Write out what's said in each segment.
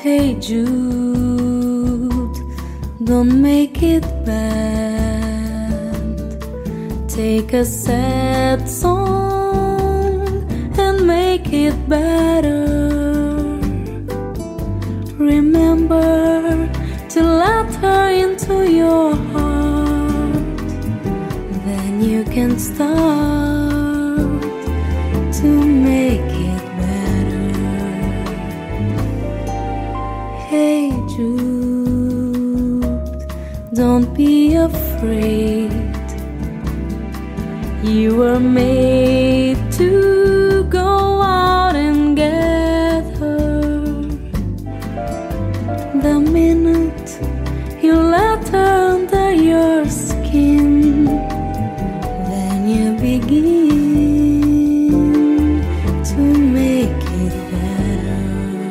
Hey Jude, don't make it bad. Take a sad song and make it better. Remember to let her into your heart. Then you can start to make it better. Hey Jude, don't be afraid. You were made to go out and get her. The minute you let her under your skin, then you begin to make it better.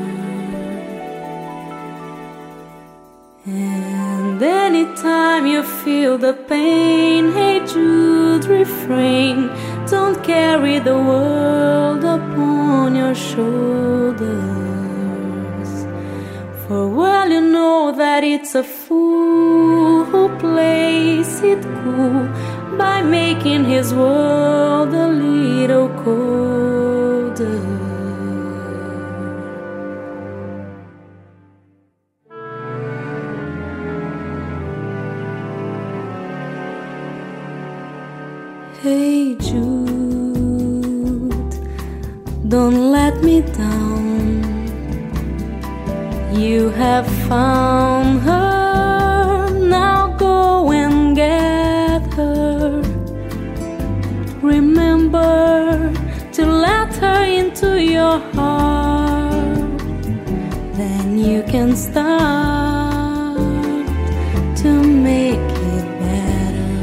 And anytime you feel the pain, hey Jude, refrain. Don't carry the world upon your shoulders. For well you know that it's a fool who plays it cool by making his world a little colder. Hey Jude, don't let me down. You have found her, now go and get her. Remember to let her into your heart. Then you can start to make it better.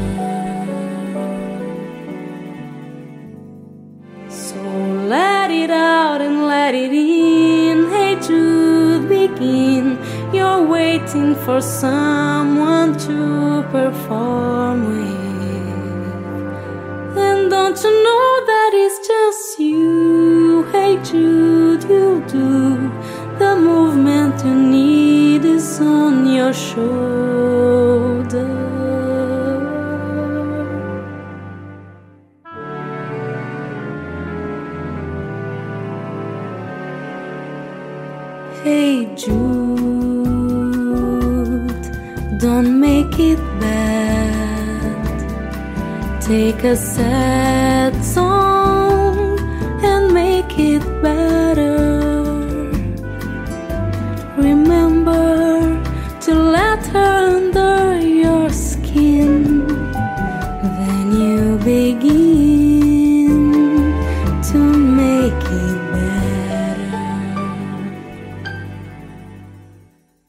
So let it out and let it in. Hey Jude, begin. You're waiting for someone to perform with. And don't you know that it's just you? Hey Jude, you'll do. The movement you need is on your shoulder. Hey Jude, don't make it bad. Take a sad song and make it better. Remember